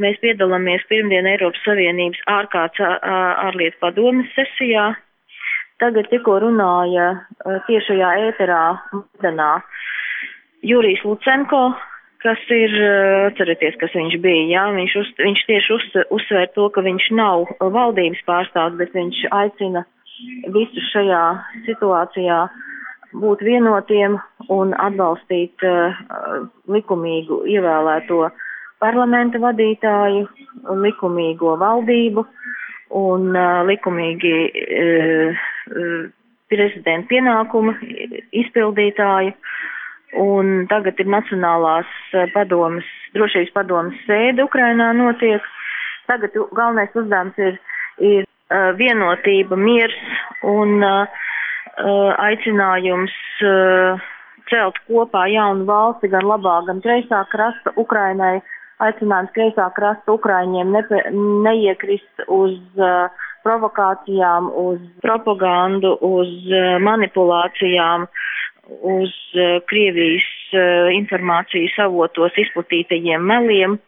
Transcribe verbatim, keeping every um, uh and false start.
mēs piedalāmies pirmdien Eiropas Savienības ārkārtas ārlietu padomes sesijā. Tagad tikko runāja tiešajā ēterā Maidanā Jurijs Lucenko, kas ir, atcerieties, kas viņš bija, jā, viņš, uz, viņš tieši uz, uzsver to, ka viņš nav valdības pārstāvs, bet viņš aicina visus šajā situācijā būt vienotiem un atbalstīt uh, likumīgu ievēlēto parlamenta vadītāju, likumīgo valdību un uh, likumīgi uh, uh, prezidenta pienākumu izpildītāju. Un tagad ir Nacionālās padomes, drošības padomes sēde Ukrainā notiek. Tagad galvenais uzdevums ir, ir uh, vienotība, miers un uh, aicinājums uh, celt kopā jaunu valsti gan labā, gan kreisā krasta Ukrainai. Aicinājums kreisā krasta Ukraiņiem nepe, neiekrist uz uh, provokācijām, uz propagandu, uz uh, manipulācijām, uz uh, Krievijas uh, informācijas avotos izplatītajiem meliem.